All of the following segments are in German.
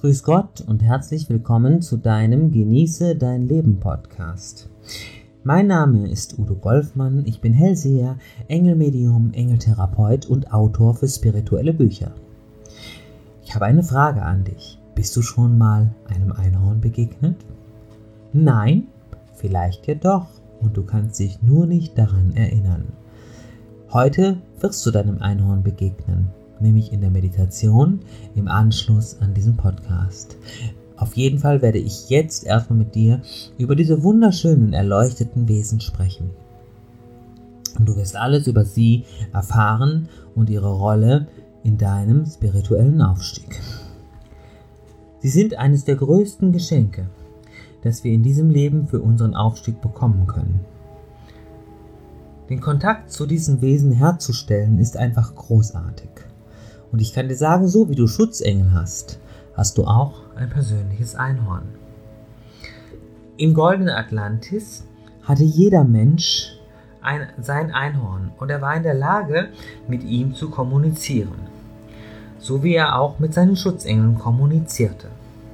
Grüß Gott und herzlich willkommen zu deinem Genieße dein Leben Podcast. Mein Name ist Udo Golfmann, ich bin Hellseher, Engelmedium, Engeltherapeut und Autor für spirituelle Bücher. Ich habe eine Frage an dich. Bist du schon mal einem Einhorn begegnet? Nein? Vielleicht ja doch und du kannst dich nur nicht daran erinnern. Heute wirst du deinem Einhorn begegnen, nämlich in der Meditation im Anschluss an diesen Podcast. Auf jeden Fall werde ich jetzt erstmal mit dir über diese wunderschönen, erleuchteten Wesen sprechen. Und du wirst alles über sie erfahren und ihre Rolle in deinem spirituellen Aufstieg. Sie sind eines der größten Geschenke, das wir in diesem Leben für unseren Aufstieg bekommen können. Den Kontakt zu diesen Wesen herzustellen ist einfach großartig. Und ich kann dir sagen, so wie du Schutzengel hast, hast du auch ein persönliches Einhorn. Im goldenen Atlantis hatte jeder Mensch sein Einhorn und er war in der Lage, mit ihm zu kommunizieren, so wie er auch mit seinen Schutzengeln kommunizierte.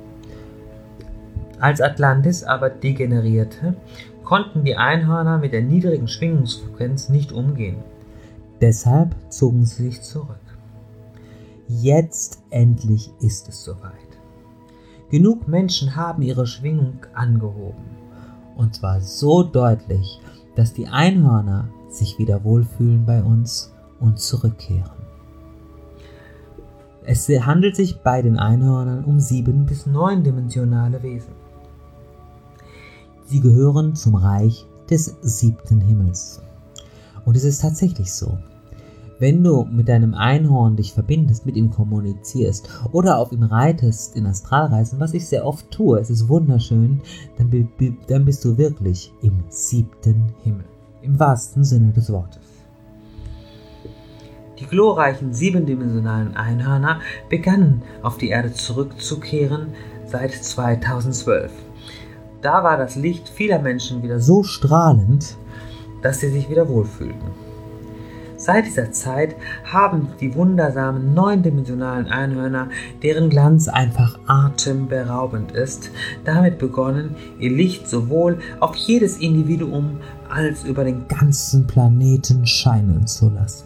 Als Atlantis aber degenerierte, konnten die Einhörner mit der niedrigen Schwingungsfrequenz nicht umgehen. Deshalb zogen sie sich zurück. Jetzt endlich ist es soweit. Genug Menschen haben ihre Schwingung angehoben. Und zwar so deutlich, dass die Einhörner sich wieder wohlfühlen bei uns und zurückkehren. Es handelt sich bei den Einhörnern um 7- bis 9-dimensionale Wesen. Sie gehören zum Reich des 7. Himmels. Und es ist tatsächlich so. Wenn du mit deinem Einhorn dich verbindest, mit ihm kommunizierst oder auf ihm reitest in Astralreisen, was ich sehr oft tue, es ist wunderschön, dann bist du wirklich im 7. Himmel, im wahrsten Sinne des Wortes. Die glorreichen 7-dimensionalen Einhörner begannen auf die Erde zurückzukehren seit 2012. Da war das Licht vieler Menschen wieder so strahlend, dass sie sich wieder wohlfühlten. Seit dieser Zeit haben die wundersamen 9-dimensionalen Einhörner, deren Glanz einfach atemberaubend ist, damit begonnen, ihr Licht sowohl auf jedes Individuum als über den ganzen Planeten scheinen zu lassen.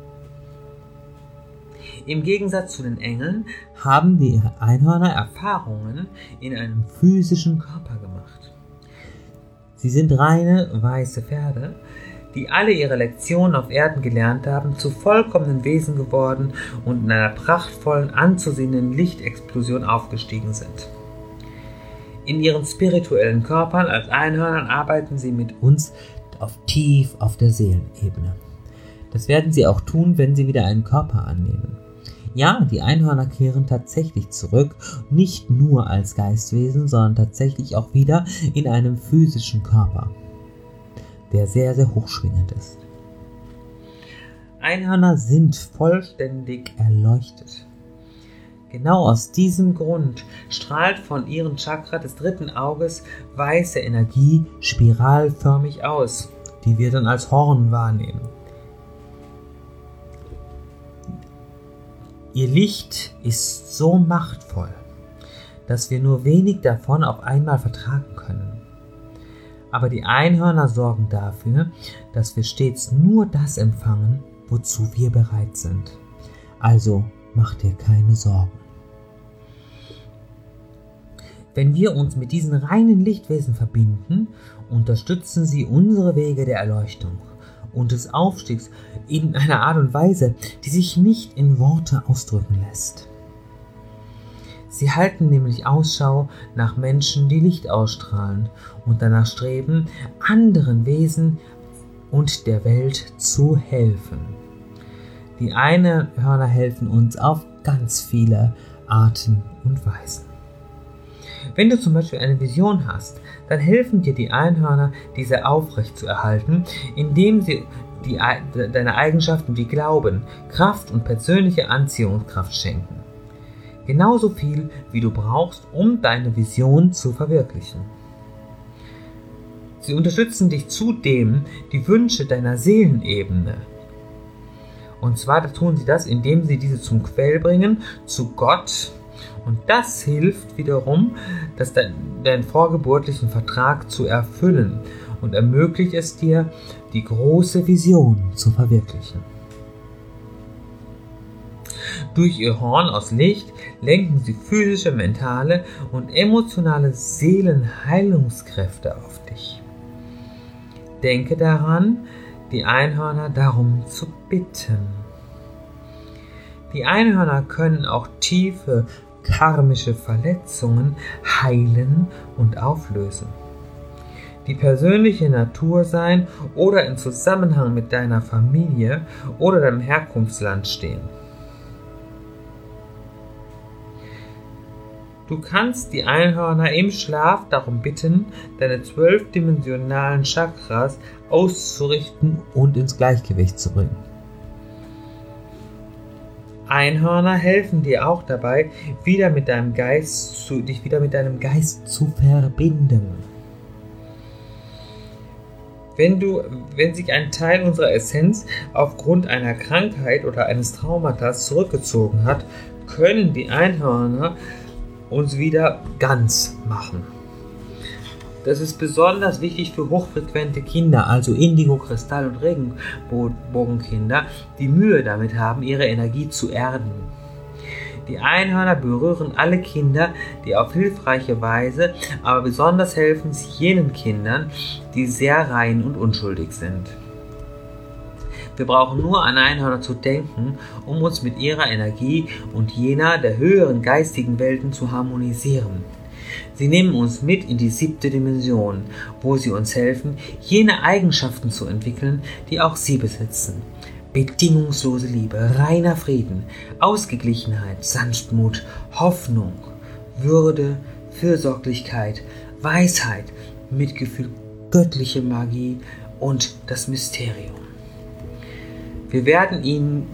Im Gegensatz zu den Engeln haben die Einhörner Erfahrungen in einem physischen Körper gemacht. Sie sind reine weiße Pferde, die alle ihre Lektionen auf Erden gelernt haben, zu vollkommenen Wesen geworden und in einer prachtvollen, anzusehenden Lichtexplosion aufgestiegen sind. In ihren spirituellen Körpern als Einhörnern arbeiten sie mit uns tief auf der Seelenebene. Das werden sie auch tun, wenn sie wieder einen Körper annehmen. Ja, die Einhörner kehren tatsächlich zurück, nicht nur als Geistwesen, sondern tatsächlich auch wieder in einem physischen Körper, der sehr, sehr hochschwingend ist. Einhörner sind vollständig erleuchtet. Genau aus diesem Grund strahlt von ihrem Chakra des 3. Auges weiße Energie spiralförmig aus, die wir dann als Horn wahrnehmen. Ihr Licht ist so machtvoll, dass wir nur wenig davon auf einmal vertragen können. Aber die Einhörner sorgen dafür, dass wir stets nur das empfangen, wozu wir bereit sind. Also mach dir keine Sorgen. Wenn wir uns mit diesen reinen Lichtwesen verbinden, unterstützen sie unsere Wege der Erleuchtung und des Aufstiegs in einer Art und Weise, die sich nicht in Worte ausdrücken lässt. Sie halten nämlich Ausschau nach Menschen, die Licht ausstrahlen und danach streben, anderen Wesen und der Welt zu helfen. Die Einhörner helfen uns auf ganz viele Arten und Weisen. Wenn du zum Beispiel eine Vision hast, dann helfen dir die Einhörner, diese aufrecht zu erhalten, indem sie deine Eigenschaften wie Glauben, Kraft und persönliche Anziehungskraft schenken. Genauso viel, wie du brauchst, um deine Vision zu verwirklichen. Sie unterstützen dich zudem, die Wünsche deiner Seelenebene. Und zwar tun sie das, indem sie diese zum Quell bringen, zu Gott, Und das hilft wiederum, deinen vorgeburtlichen Vertrag zu erfüllen und ermöglicht es dir, die große Vision zu verwirklichen. Durch ihr Horn aus Licht lenken sie physische, mentale und emotionale Seelenheilungskräfte auf dich. Denke daran, die Einhörner darum zu bitten. Die Einhörner können auch tiefe karmische Verletzungen heilen und auflösen, die persönliche Natur sein oder in Zusammenhang mit deiner Familie oder deinem Herkunftsland stehen. Du kannst die Einhörner im Schlaf darum bitten, deine 12-dimensionalen Chakras auszurichten und ins Gleichgewicht zu bringen. Einhörner helfen dir auch dabei, dich wieder mit deinem Geist zu verbinden. Wenn sich ein Teil unserer Essenz aufgrund einer Krankheit oder eines Traumatas zurückgezogen hat, können die Einhörner uns wieder ganz machen. Das ist besonders wichtig für hochfrequente Kinder, also Indigo, Kristall- und Regenbogenkinder, die Mühe damit haben, ihre Energie zu erden. Die Einhörner berühren alle Kinder, die auf hilfreiche Weise, aber besonders helfen sie jenen Kindern, die sehr rein und unschuldig sind. Wir brauchen nur an Einhörner zu denken, um uns mit ihrer Energie und jener der höheren geistigen Welten zu harmonisieren. Sie nehmen uns mit in die 7. Dimension, wo sie uns helfen, jene Eigenschaften zu entwickeln, die auch sie besitzen. Bedingungslose Liebe, reiner Frieden, Ausgeglichenheit, Sanftmut, Hoffnung, Würde, Fürsorglichkeit, Weisheit, Mitgefühl, göttliche Magie und das Mysterium. Wir werden ihnen,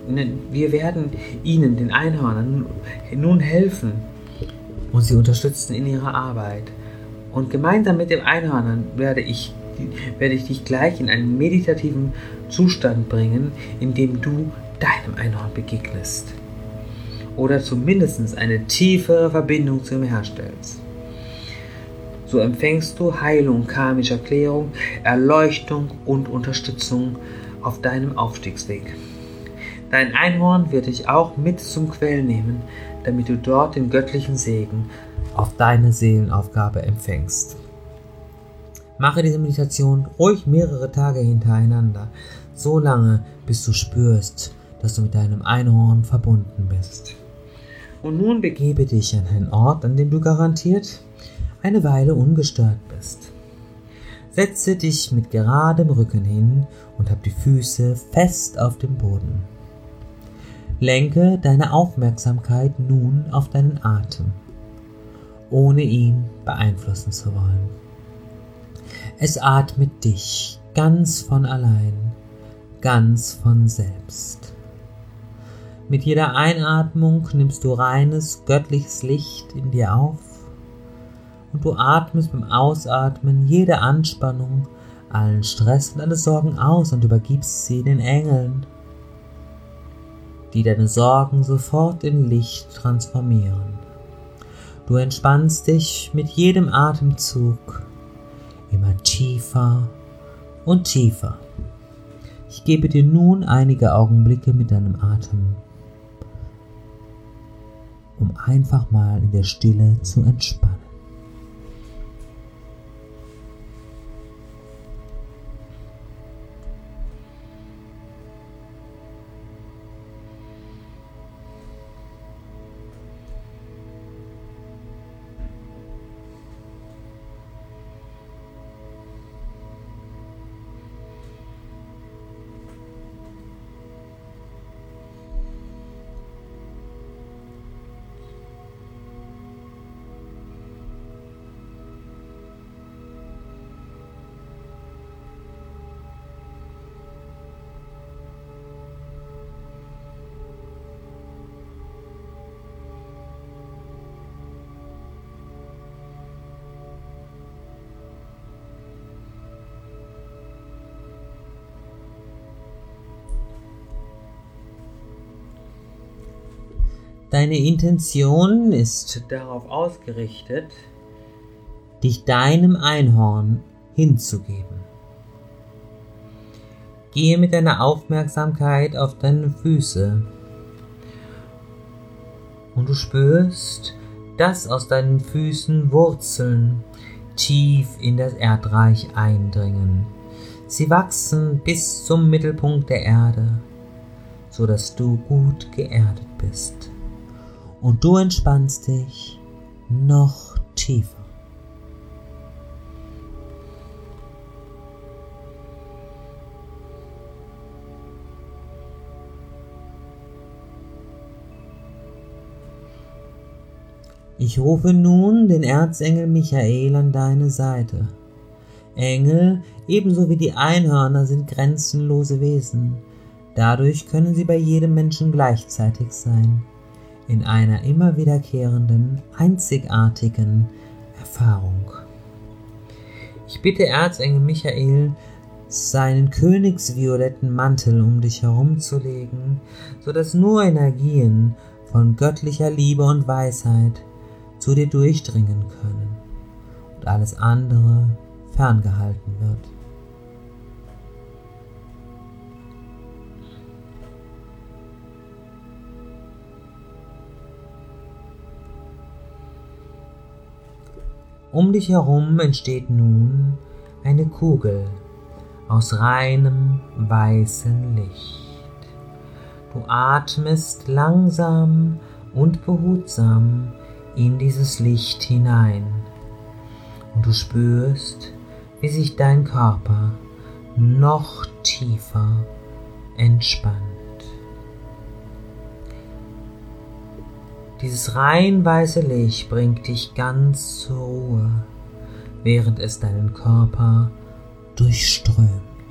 den Einhörnern, nun helfen und sie unterstützen in ihrer Arbeit. Und gemeinsam mit den Einhörnern werde ich dich gleich in einen meditativen Zustand bringen, in dem du deinem Einhorn begegnest. Oder zumindest eine tiefere Verbindung zu ihm herstellst. So empfängst du Heilung, karmischer Klärung, Erleuchtung und Unterstützung auf deinem Aufstiegsweg. Dein Einhorn wird dich auch mit zum Quell nehmen, damit du dort den göttlichen Segen auf deine Seelenaufgabe empfängst. Mache diese Meditation ruhig mehrere Tage hintereinander, so lange, bis du spürst, dass du mit deinem Einhorn verbunden bist. Und nun begebe dich an einen Ort, an dem du garantiert eine Weile ungestört bist. Setze dich mit geradem Rücken hin und hab die Füße fest auf dem Boden. Lenke deine Aufmerksamkeit nun auf deinen Atem, ohne ihn beeinflussen zu wollen. Es atmet dich ganz von allein, ganz von selbst. Mit jeder Einatmung nimmst du reines, göttliches Licht in dir auf und du atmest beim Ausatmen jede Anspannung, allen Stress und alle Sorgen aus und übergibst sie den Engeln, die deine Sorgen sofort in Licht transformieren. Du entspannst dich mit jedem Atemzug immer tiefer und tiefer. Ich gebe dir nun einige Augenblicke mit deinem Atem, um einfach mal in der Stille zu entspannen. Deine Intention ist darauf ausgerichtet, dich deinem Einhorn hinzugeben. Gehe mit deiner Aufmerksamkeit auf deine Füße und du spürst, dass aus deinen Füßen Wurzeln tief in das Erdreich eindringen. Sie wachsen bis zum Mittelpunkt der Erde, so dass du gut geerdet bist. Und du entspannst dich noch tiefer. Ich rufe nun den Erzengel Michael an deine Seite. Engel, ebenso wie die Einhörner, sind grenzenlose Wesen. Dadurch können sie bei jedem Menschen gleichzeitig sein, in einer immer wiederkehrenden, einzigartigen Erfahrung. Ich bitte Erzengel Michael, seinen königsvioletten Mantel um dich herumzulegen, so dass nur Energien von göttlicher Liebe und Weisheit zu dir durchdringen können und alles andere ferngehalten wird. Um dich herum entsteht nun eine Kugel aus reinem weißem Licht. Du atmest langsam und behutsam in dieses Licht hinein und du spürst, wie sich dein Körper noch tiefer entspannt. Dieses rein weiße Licht bringt dich ganz zur Ruhe, während es deinen Körper durchströmt.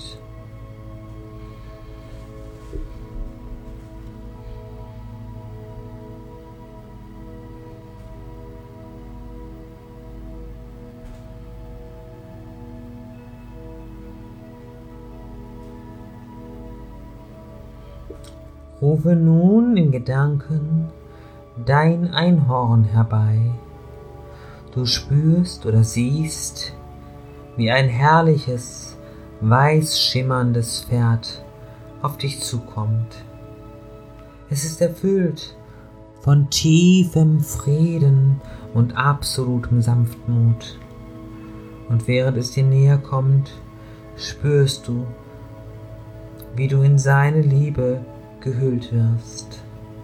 Rufe nun in Gedanken dein Einhorn herbei. Du spürst oder siehst, wie ein herrliches, weiß schimmerndes Pferd auf dich zukommt. Es ist erfüllt von tiefem Frieden und absolutem Sanftmut. Und während es dir näher kommt, spürst du, wie du in seine Liebe gehüllt wirst.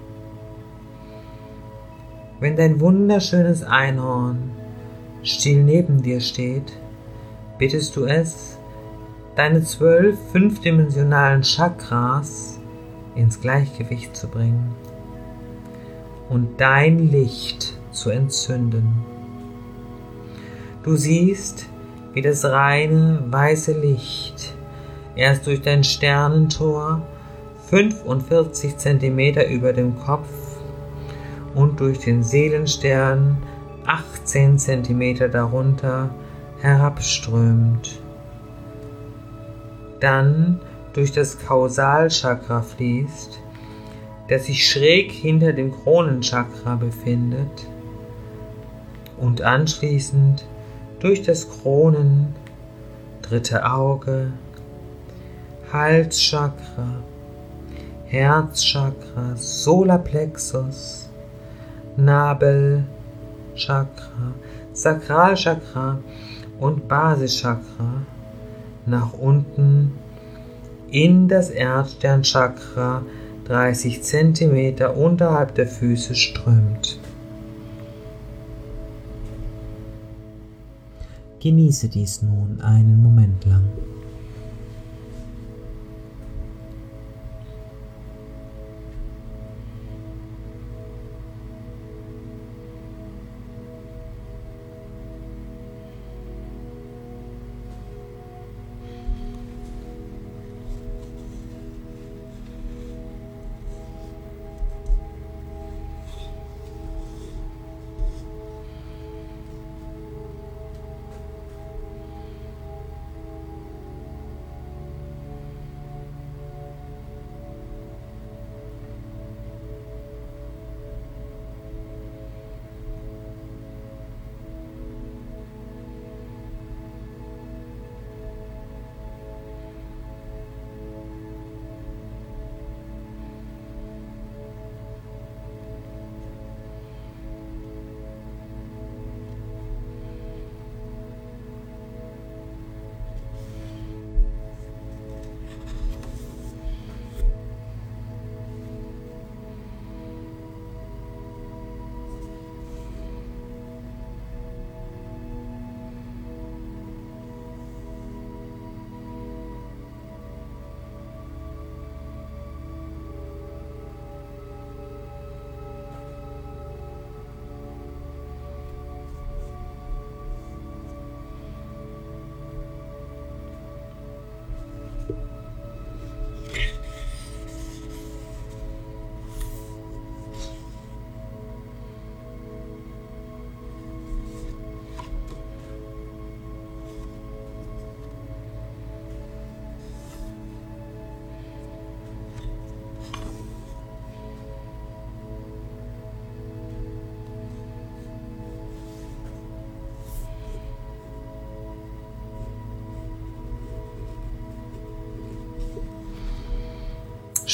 Wenn dein wunderschönes Einhorn still neben dir steht, bittest du es, deine 12 fünfdimensionalen Chakras ins Gleichgewicht zu bringen und dein Licht zu entzünden. Du siehst, wie das reine weiße Licht erst durch dein Sternentor 45 cm über dem Kopf und durch den Seelenstern 18 cm darunter herabströmt. Dann durch das Kausalchakra fließt, das sich schräg hinter dem Kronenchakra befindet, und anschließend durch das Kronen, dritte Auge, Halschakra, Herzchakra, Solarplexus, Nabelchakra, Sakralchakra und Basischakra nach unten in das Erdsternchakra 30 cm unterhalb der Füße strömt. Genieße dies nun einen Moment lang.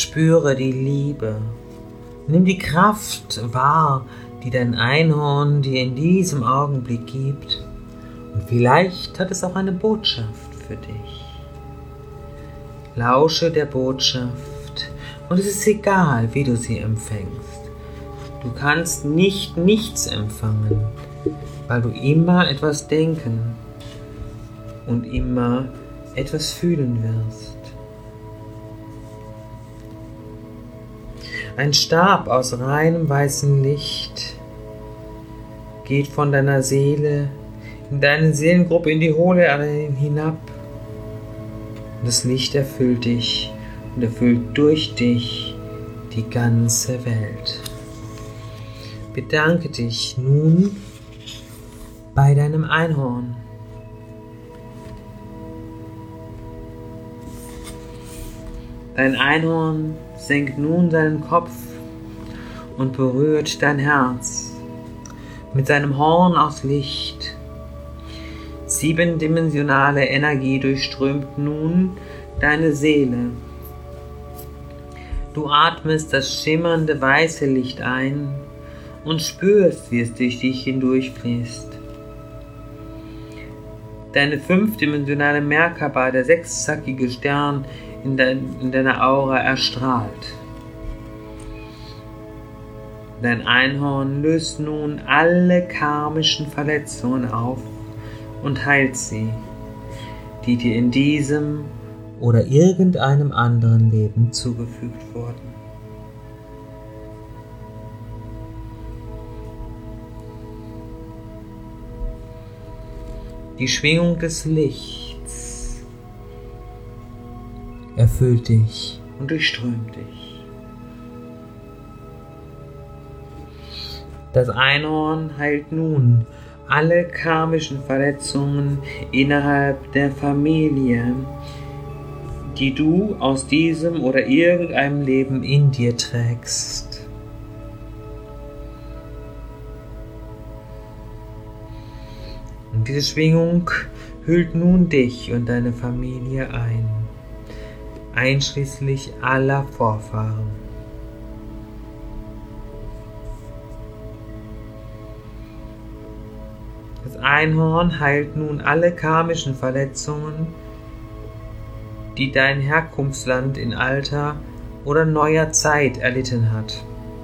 spüre die Liebe. Nimm die Kraft wahr, die dein Einhorn dir in diesem Augenblick gibt. Und vielleicht hat es auch eine Botschaft für dich. Lausche der Botschaft und es ist egal, wie du sie empfängst. Du kannst nicht nichts empfangen, weil du immer etwas denken und immer etwas fühlen wirst. Ein Stab aus reinem weißem Licht geht von deiner Seele in deine Seelengruppe in die hohle Erde hinab. Und das Licht erfüllt dich und erfüllt durch dich die ganze Welt. Bedanke dich nun bei deinem Einhorn. Dein Einhorn senkt nun seinen Kopf und berührt dein Herz mit seinem Horn aus Licht. 7-dimensionale Energie durchströmt nun deine Seele. Du atmest das schimmernde weiße Licht ein und spürst, wie es durch dich hindurchfließt. Deine 5-dimensionale Merkaba, der sechszackige Stern in deiner Aura, erstrahlt. Dein Einhorn löst nun alle karmischen Verletzungen auf und heilt sie, die dir in diesem oder irgendeinem anderen Leben zugefügt wurden. Die Schwingung des Lichts erfüllt dich und durchströmt dich. Das Einhorn heilt nun alle karmischen Verletzungen innerhalb der Familie, die du aus diesem oder irgendeinem Leben in dir trägst. Und diese Schwingung hüllt nun dich und deine Familie ein, einschließlich aller Vorfahren. Das Einhorn heilt nun alle karmischen Verletzungen, die dein Herkunftsland in alter oder neuer Zeit erlitten hat.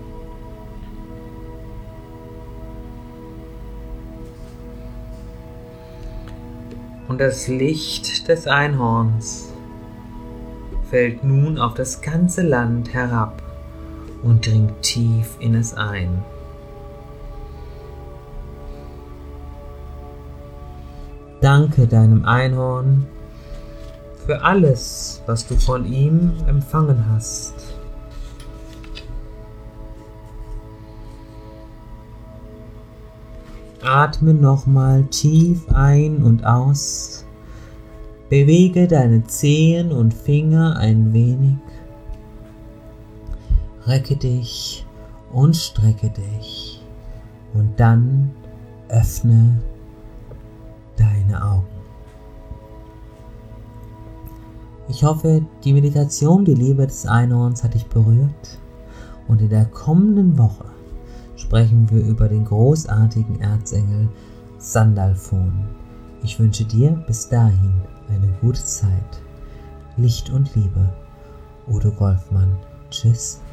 Und das Licht des Einhorns fällt nun auf das ganze Land herab und dringt tief in es ein. Danke deinem Einhorn für alles, was du von ihm empfangen hast. Atme nochmal tief ein und aus. Bewege deine Zehen und Finger ein wenig. Recke dich und strecke dich. Und dann öffne deine Augen. Ich hoffe, die Meditation, die Liebe des Einhorns hat dich berührt. Und in der kommenden Woche sprechen wir über den großartigen Erzengel Sandalphon. Ich wünsche dir bis dahin eine gute Zeit. Licht und Liebe. Udo Golfmann. Tschüss.